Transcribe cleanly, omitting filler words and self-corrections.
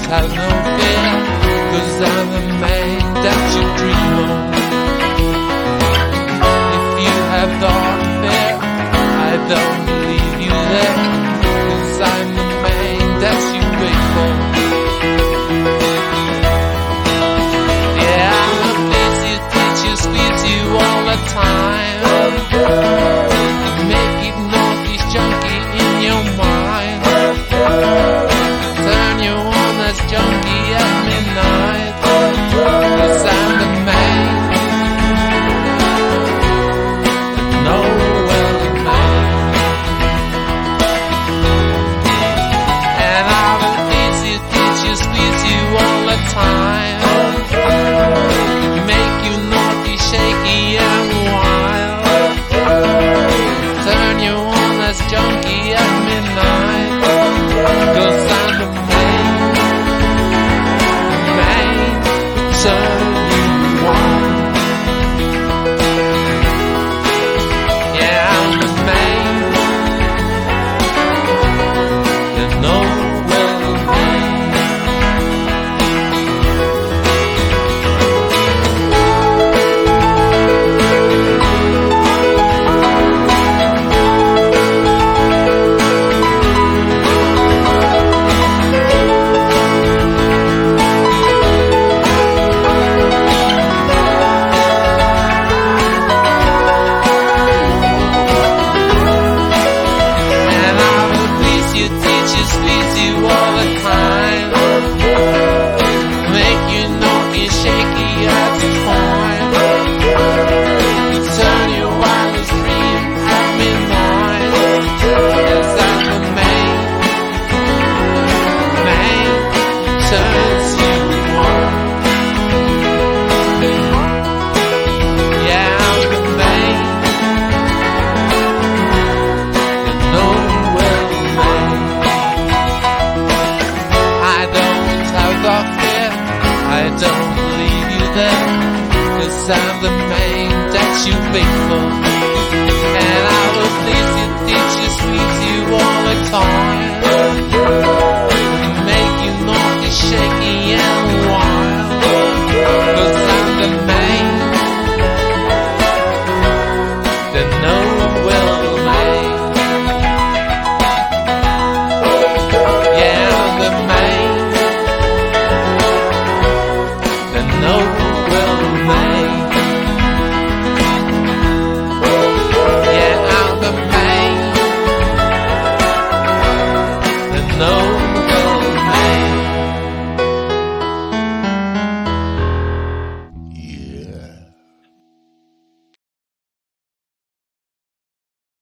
have no fear, 'cause I'm the man that you dream of. If you have thought fear, I don't leave you there, 'cause I'm the man that you wait for. Yeah, I'm the place you teach you, squeeze you all the time, make hypnosis junkie in your mind, turn you on as junkie at midnight, 'cause I'm the man, Noel man. And all the things you teach you, squeeze you all the time, make you naughty, shaky and wild, turn you on as junkie at midnight, 'cause I'm the man, turn you on. Yeah, I'm the man, you know well man. You teach you, squeeze you all the time, make you naughty, shaky as a coin, turn you wild as dream at midnight, 'cause I'm the man turns you on. Yeah, I'm the man, you know well. I don't leave you there, 'cause I'm the man that you wait for. And I will please you, teach you, squeeze you all the time,